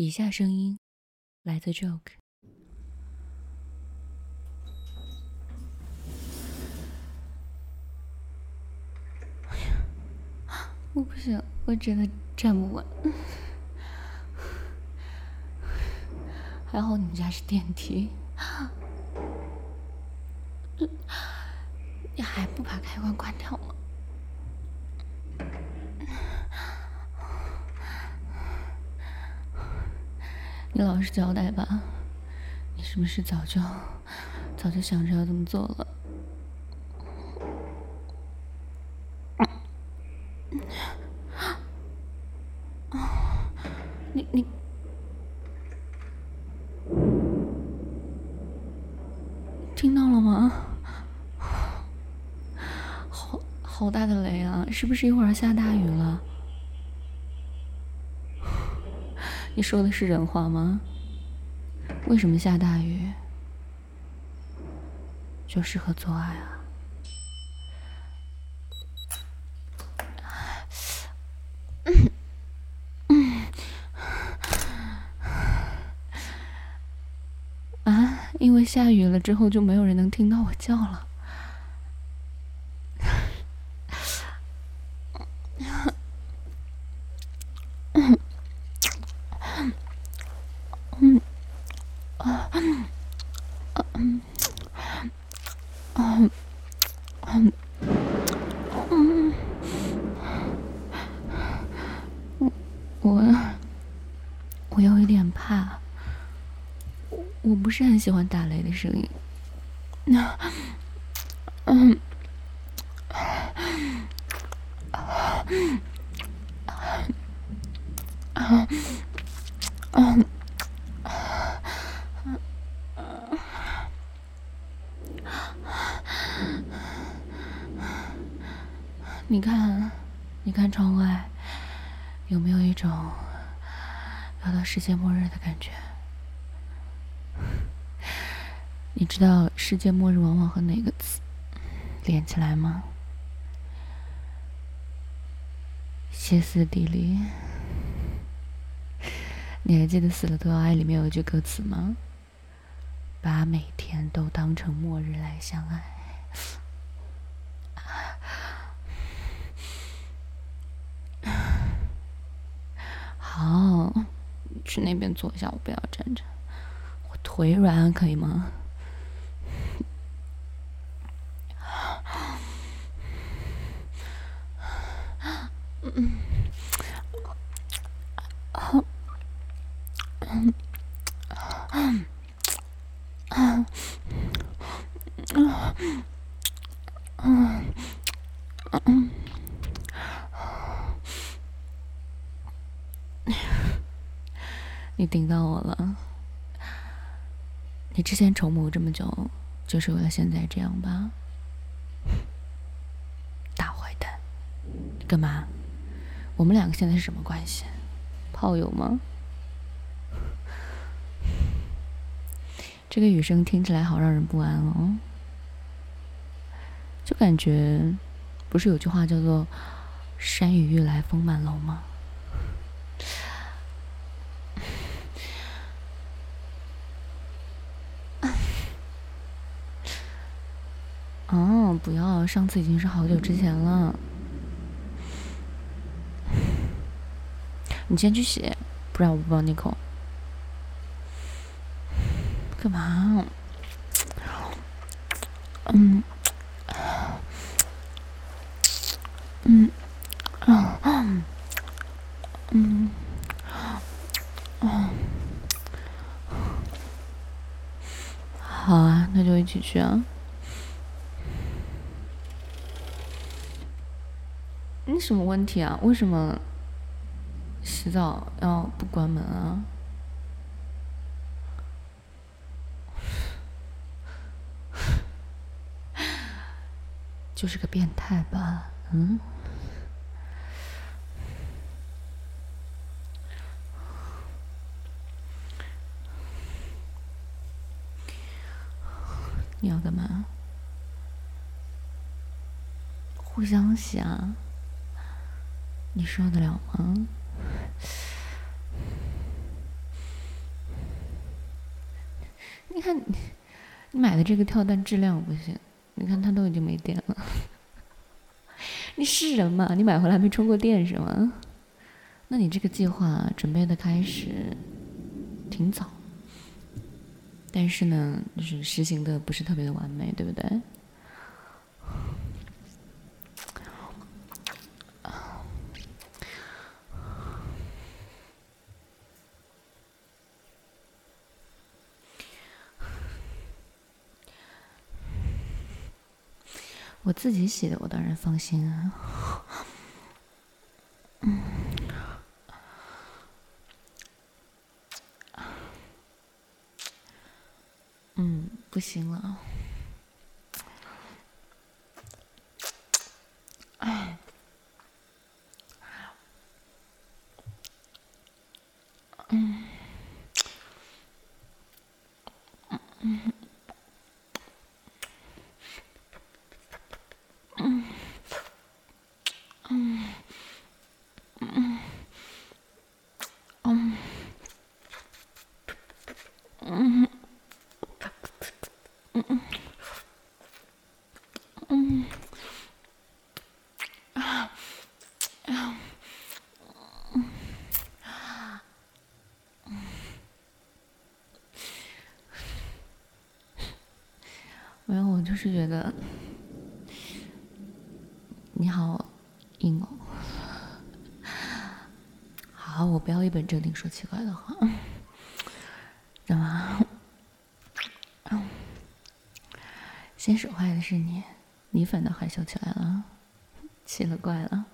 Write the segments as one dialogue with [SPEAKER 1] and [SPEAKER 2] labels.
[SPEAKER 1] 以下声音来自 Joke。 我不行，我真的站不稳。还好你们家是电梯。你还不把开关关掉吗？你老实交代吧，你是不是早就想着要这么做了？你听到了吗？好大的雷啊！是不是一会儿要下大雨了？你说的是人话吗？为什么下大雨就适合做爱啊？因为下雨了之后就没有人能听到我叫了。我有一点怕，我不是很喜欢打雷的声音。你看窗外，有没有一种要到世界末日的感觉？你知道世界末日往往和哪个词连起来吗？歇斯底里。你还记得《死了都要爱》里面有一句歌词吗？把每天都当成末日来相爱。好，去那边坐一下，我不要站着，我腿软，可以吗？你顶到我了。你之前筹谋这么久，就是为了现在这样吧？大坏蛋，干嘛？我们两个现在是什么关系？炮友吗？这个雨声听起来好让人不安哦，就感觉不是有句话叫做“山雨欲来风满楼”吗？哦，不要，上次已经是好久之前了。你先去洗，不然我不帮你口。干嘛？好啊，那就一起去啊。你什么问题啊？为什么洗澡要不关门啊？就是个变态吧？你要干嘛？互相洗啊？你受得了吗？ 你看你买的这个跳蛋质量不行，你看它都已经没电了。你是人吗？你买回来没充过电是吗？那你这个计划准备的开始挺早，但是呢，就是实行的不是特别的完美，对不对？我自己洗的，我当然放心啊。不行了。没有，我就是觉得你好硬哦。好，我不要一本正经说奇怪的话，知道吗？先手坏的是你，你反倒害羞起来了，奇了怪了。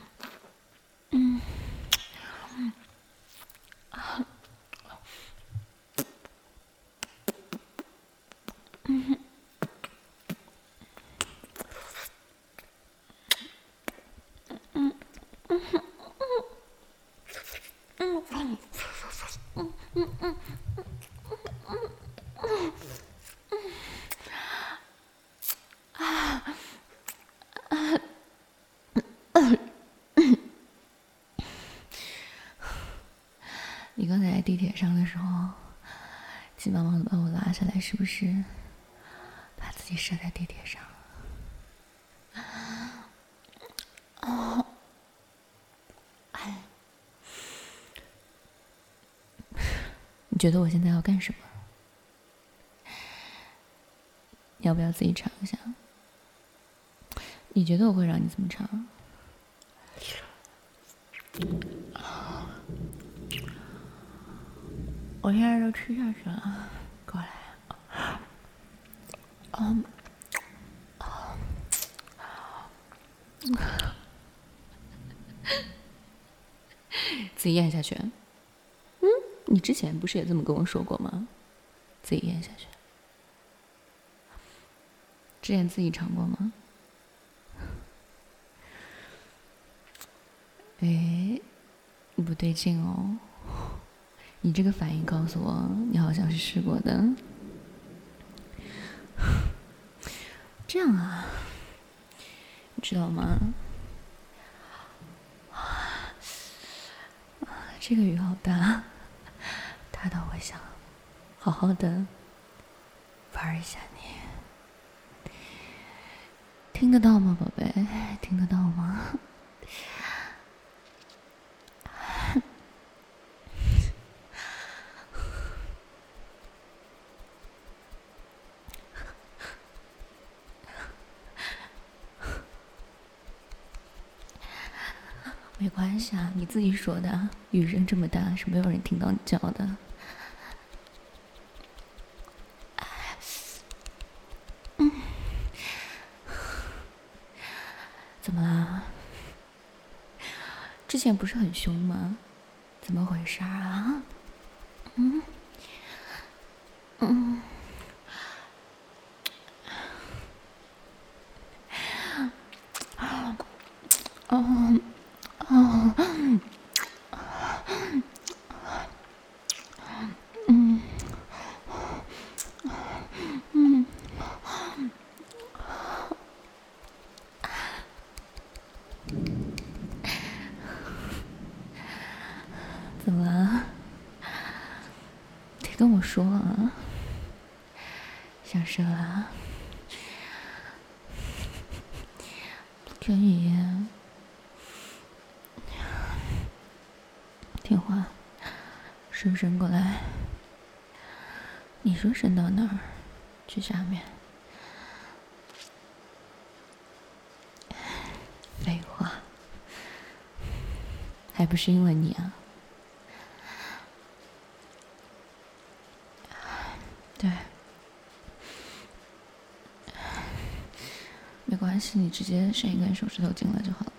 [SPEAKER 1] 你刚才在地铁上的时候，急忙忙的把我拉下来，是不是把自己射在地铁上？你觉得我现在要干什么？要不要自己尝一下？你觉得我会让你怎么尝？我现在都吃下去了，过来。自己咽下去。你之前不是也这么跟我说过吗？自己咽下去。之前自己尝过吗？哎，不对劲哦。你这个反应告诉我，你好像是试过的。这样啊，你知道吗？这个雨好大，大到我想好好的玩一下你。听得到吗，宝贝？听得到吗？没关系啊，你自己说的，雨声这么大，是没有人听到你叫的。怎么啦？之前不是很凶吗？怎么回事啊？怎么啦？得跟我说啊！ 想射了，可以听话，手伸过来。你说伸到哪儿？去下面。废话，还不是因为你啊？对，没关系，你直接伸一根手指头进来就好了。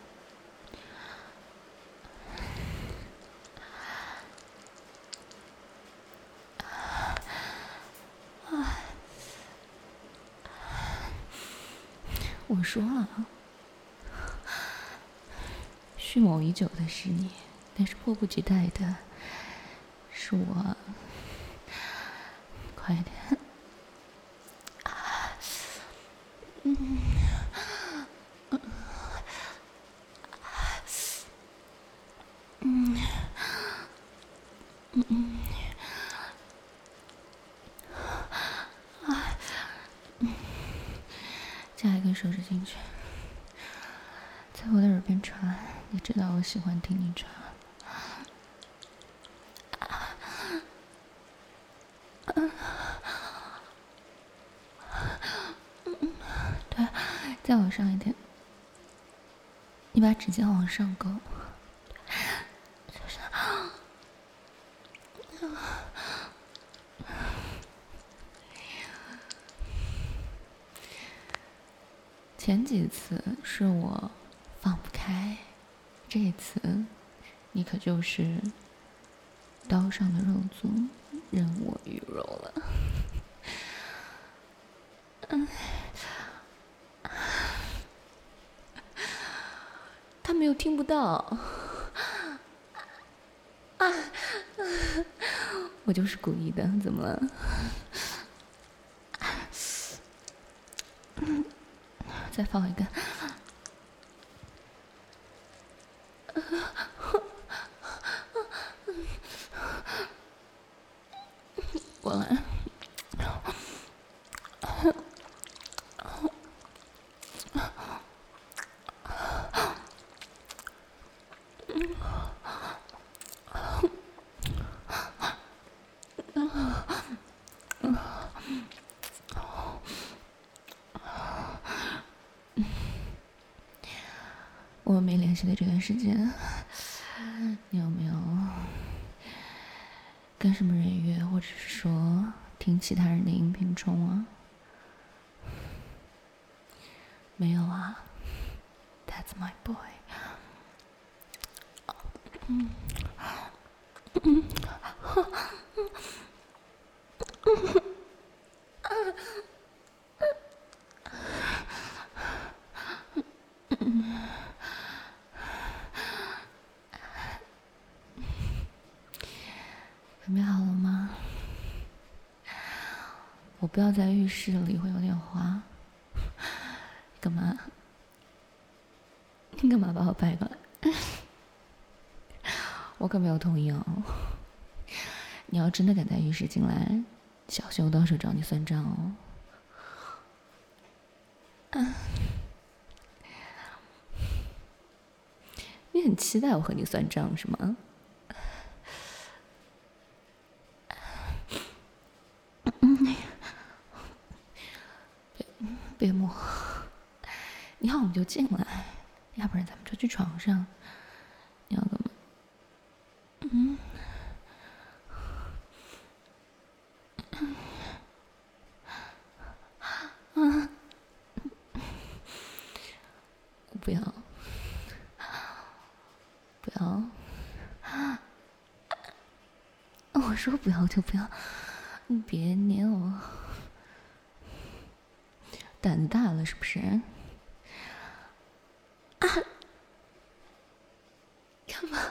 [SPEAKER 1] 我说了，蓄谋已久的是你，但是迫不及待的是我。快点！加一根手指进去，在我的耳边传。你知道我喜欢听你传。对，再往上一点。你把指尖往上勾。前几次是我放不开，这一次你可就是刀上的肉粽，任我鱼肉了。他们又听不到。我就是故意的，怎么了？再放一个。我来。我们没联系的这段时间，你有没有跟什么人约，或者是说听其他人的音频冲啊？没有啊。That's my boy。准备好了吗？我不要在浴室里，会有点滑。干嘛？你干嘛把我掰过来？我可没有同意哦。你要真的敢在浴室进来，小心我到时候找你算账哦。你很期待我和你算账是吗？别摸！你要我们就进来，要不然咱们就去床上。你要干嘛？我不要，不要！我说不要就不要，你别捏我。胆子大了是不是？干嘛？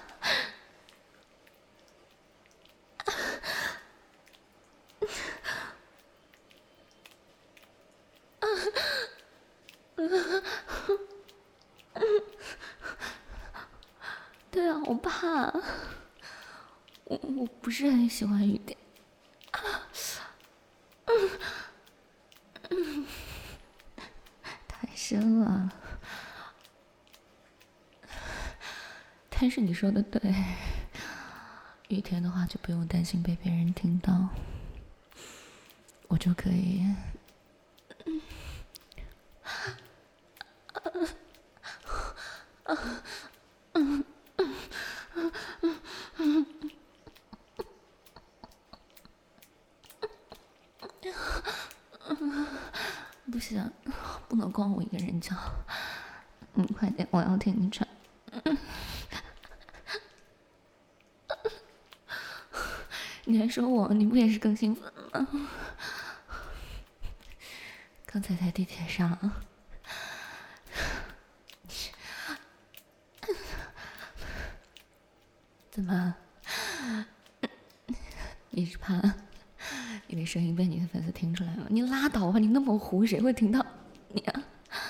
[SPEAKER 1] 对啊，我怕。我不是很喜欢雨点。 深啊。但是你说的对，雨天的话就不用担心被别人听到，我就可以。不行，不能光我一个人叫。快点，我要听你唱。你还说我，你不也是更兴奋吗？刚才在地铁上，怎么？你是怕你的声音被你的粉丝听出来了？你拉倒吧，你那么糊，谁会听到你啊？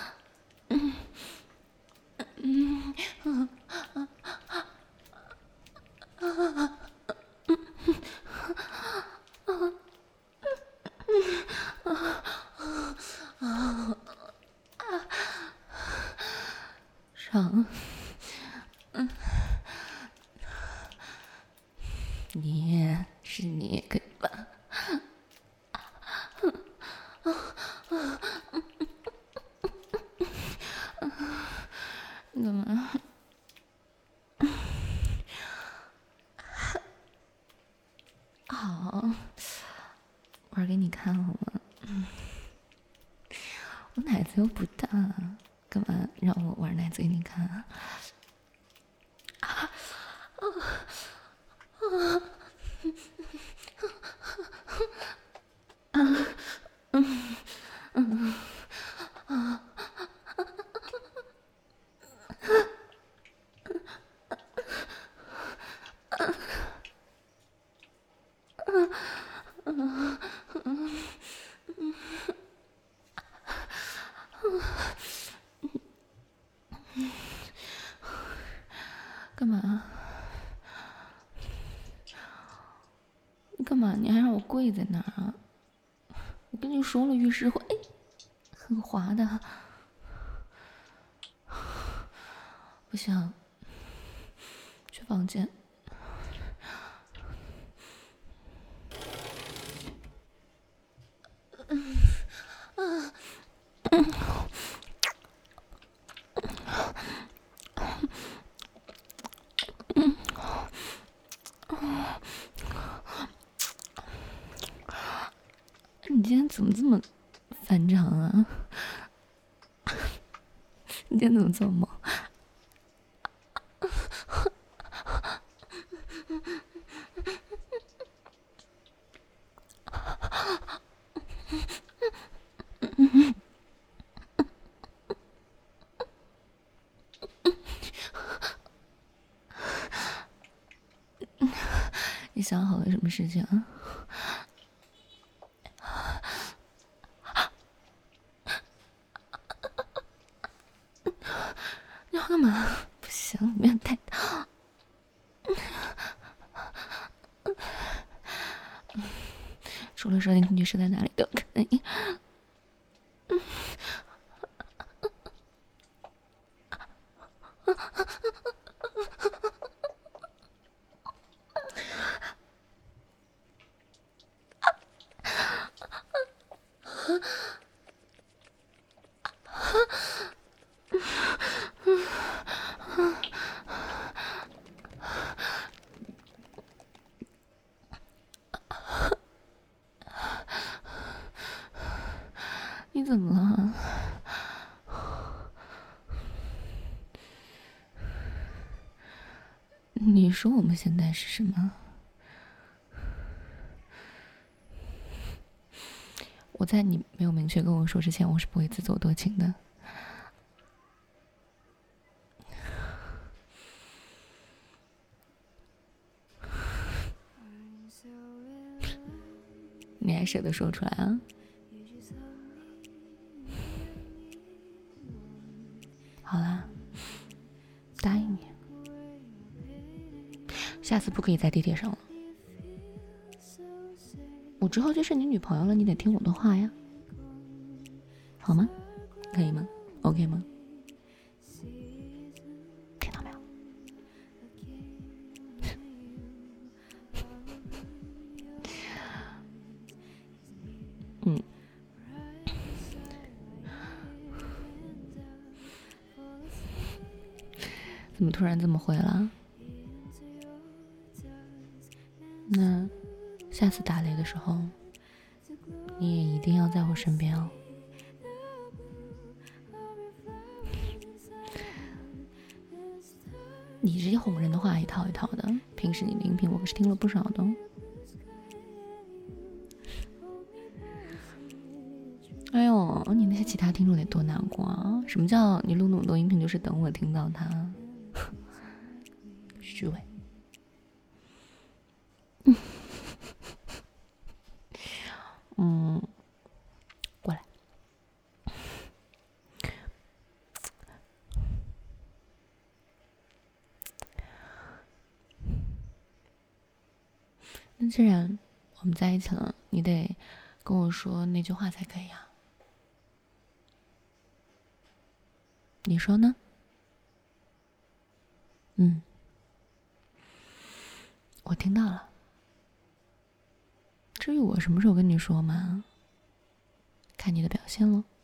[SPEAKER 1] 上，你是你可以吧？干嘛？好，玩给你看好吗？我奶子又不大，干嘛让我玩奶子给你看啊？干嘛？你干嘛？你还让我跪在那儿啊？我跟你说了，浴室会很滑的。不行，去房间。你今天怎么这么反常啊？你今天怎么这么猛？你想好了什么事情啊？你要干嘛？不行，不要太大。除了说你女士在哪里都可以。你怎么了？你说我们现在是什么？我在你没有明确跟我说之前，我是不会自作多情的。你还舍得说出来啊？好啦，答应你，下次不可以在地铁上了。我之后就是你女朋友了，你得听我的话呀，好吗？可以吗？ OK 吗？听到没有？怎么突然这么会了？那下次打雷的时候，你也一定要在我身边哦。你这些哄人的话一套一套的，平时你的音频我可是听了不少的。哎呦，你那些其他听众得多难过啊！什么叫你录那么多音频就是等我听到它？虚伪。过来。那既然我们在一起了，你得跟我说那句话才可以啊。你说呢？我听到了。至于我什么时候跟你说嘛，看你的表现咯。